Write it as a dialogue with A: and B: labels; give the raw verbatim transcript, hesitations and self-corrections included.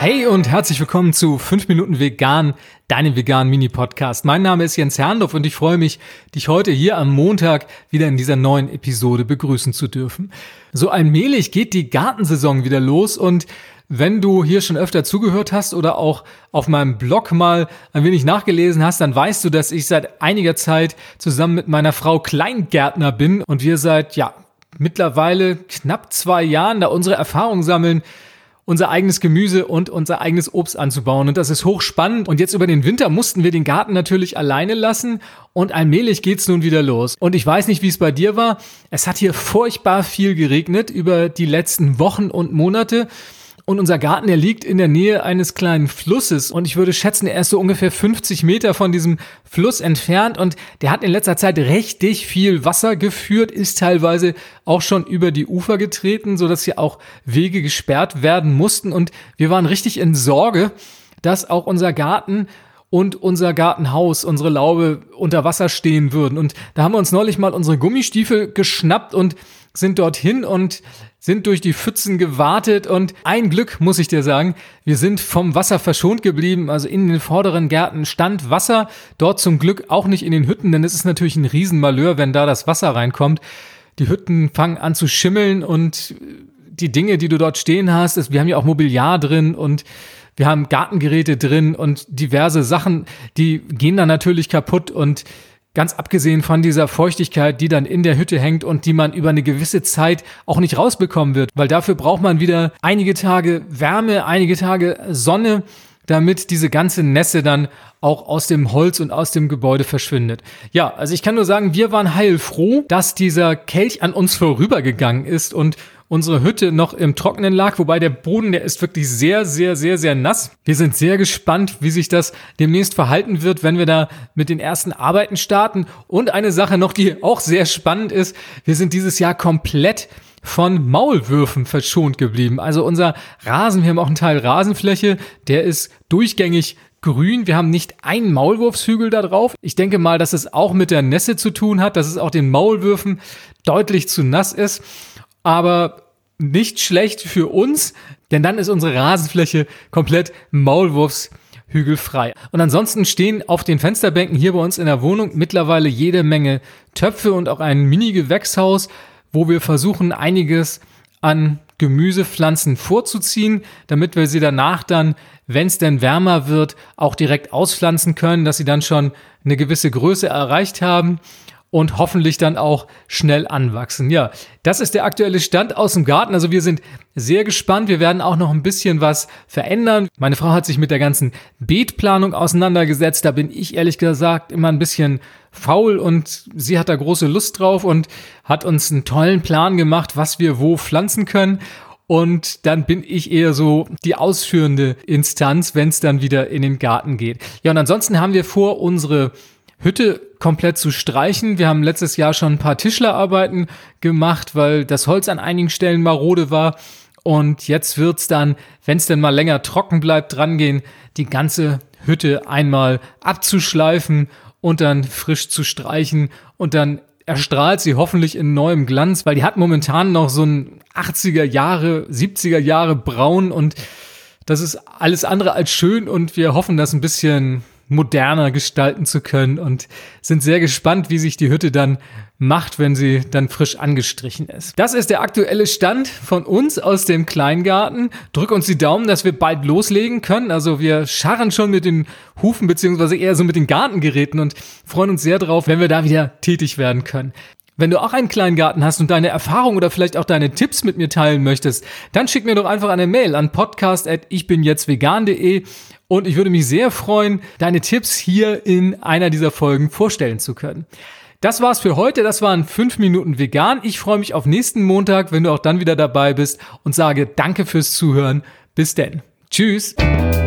A: Hey und herzlich willkommen zu fünf Minuten Vegan, deinem veganen Mini-Podcast. Mein Name ist Jens Herndorf und ich freue mich, dich heute hier am Montag wieder in dieser neuen Episode begrüßen zu dürfen. So allmählich geht die Gartensaison wieder los und wenn du hier schon öfter zugehört hast oder auch auf meinem Blog mal ein wenig nachgelesen hast, dann weißt du, dass ich seit einiger Zeit zusammen mit meiner Frau Kleingärtner bin und wir seit, ja, mittlerweile knapp zwei Jahren da unsere Erfahrungen sammeln, unser eigenes Gemüse und unser eigenes Obst anzubauen. Und das ist hochspannend. Und jetzt über den Winter mussten wir den Garten natürlich alleine lassen. Und allmählich geht's nun wieder los. Und ich weiß nicht, wie es bei dir war. Es hat hier furchtbar viel geregnet über die letzten Wochen und Monate. Und unser Garten, der liegt in der Nähe eines kleinen Flusses. Und ich würde schätzen, er ist so ungefähr fünfzig Meter von diesem Fluss entfernt. Und der hat in letzter Zeit richtig viel Wasser geführt, ist teilweise auch schon über die Ufer getreten, sodass hier auch Wege gesperrt werden mussten. Und wir waren richtig in Sorge, dass auch unser Garten und unser Gartenhaus, unsere Laube unter Wasser stehen würden. Und da haben wir uns neulich mal unsere Gummistiefel geschnappt und sind dorthin und sind durch die Pfützen gewartet und ein Glück, muss ich dir sagen, wir sind vom Wasser verschont geblieben, also in den vorderen Gärten stand Wasser, dort zum Glück auch nicht in den Hütten, denn es ist natürlich ein Riesenmalheur, wenn da das Wasser reinkommt. Die Hütten fangen an zu schimmeln und die Dinge, die du dort stehen hast, ist, wir haben ja auch Mobiliar drin und wir haben Gartengeräte drin und diverse Sachen, die gehen dann natürlich kaputt und ganz abgesehen von dieser Feuchtigkeit, die dann in der Hütte hängt und die man über eine gewisse Zeit auch nicht rausbekommen wird, weil dafür braucht man wieder einige Tage Wärme, einige Tage Sonne, damit diese ganze Nässe dann auch aus dem Holz und aus dem Gebäude verschwindet. Ja, also ich kann nur sagen, wir waren heilfroh, dass dieser Kelch an uns vorübergegangen ist und unsere Hütte noch im Trockenen lag, wobei der Boden, der ist wirklich sehr, sehr, sehr, sehr nass. Wir sind sehr gespannt, wie sich das demnächst verhalten wird, wenn wir da mit den ersten Arbeiten starten. Und eine Sache noch, die auch sehr spannend ist, wir sind dieses Jahr komplett von Maulwürfen verschont geblieben. Also unser Rasen, wir haben auch einen Teil Rasenfläche, der ist durchgängig grün. Wir haben nicht einen Maulwurfshügel da drauf. Ich denke mal, dass es auch mit der Nässe zu tun hat, dass es auch den Maulwürfen deutlich zu nass ist. Aber nicht schlecht für uns, denn dann ist unsere Rasenfläche komplett maulwurfshügelfrei. Und ansonsten stehen auf den Fensterbänken hier bei uns in der Wohnung mittlerweile jede Menge Töpfe und auch ein Mini-Gewächshaus, wo wir versuchen, einiges an Gemüsepflanzen vorzuziehen, damit wir sie danach dann, wenn es denn wärmer wird, auch direkt auspflanzen können, dass sie dann schon eine gewisse Größe erreicht haben und hoffentlich dann auch schnell anwachsen. Ja, das ist der aktuelle Stand aus dem Garten. Also wir sind sehr gespannt. Wir werden auch noch ein bisschen was verändern. Meine Frau hat sich mit der ganzen Beetplanung auseinandergesetzt. Da bin ich ehrlich gesagt immer ein bisschen faul und sie hat da große Lust drauf und hat uns einen tollen Plan gemacht, was wir wo pflanzen können. Und dann bin ich eher so die ausführende Instanz, wenn es dann wieder in den Garten geht. Ja, und ansonsten haben wir vor, unsere Hütte komplett zu streichen. Wir haben letztes Jahr schon ein paar Tischlerarbeiten gemacht, weil das Holz an einigen Stellen marode war. Und jetzt wird's dann, wenn es denn mal länger trocken bleibt, dran gehen, die ganze Hütte einmal abzuschleifen und dann frisch zu streichen. Und dann erstrahlt sie hoffentlich in neuem Glanz, weil die hat momentan noch so ein achtziger Jahre, siebziger Jahre Braun. Und das ist alles andere als schön. Und wir hoffen, das ein bisschen moderner gestalten zu können und sind sehr gespannt, wie sich die Hütte dann macht, wenn sie dann frisch angestrichen ist. Das ist der aktuelle Stand von uns aus dem Kleingarten. Drück uns die Daumen, dass wir bald loslegen können. Also wir scharren schon mit den Hufen beziehungsweise eher so mit den Gartengeräten und freuen uns sehr drauf, wenn wir da wieder tätig werden können. Wenn du auch einen kleinen Garten hast und deine Erfahrung oder vielleicht auch deine Tipps mit mir teilen möchtest, dann schick mir doch einfach eine Mail an podcast at ichbinjetztvegan punkt de und ich würde mich sehr freuen, deine Tipps hier in einer dieser Folgen vorstellen zu können. Das war's für heute, das waren fünf Minuten Vegan. Ich freue mich auf nächsten Montag, wenn du auch dann wieder dabei bist und sage danke fürs Zuhören. Bis denn. Tschüss.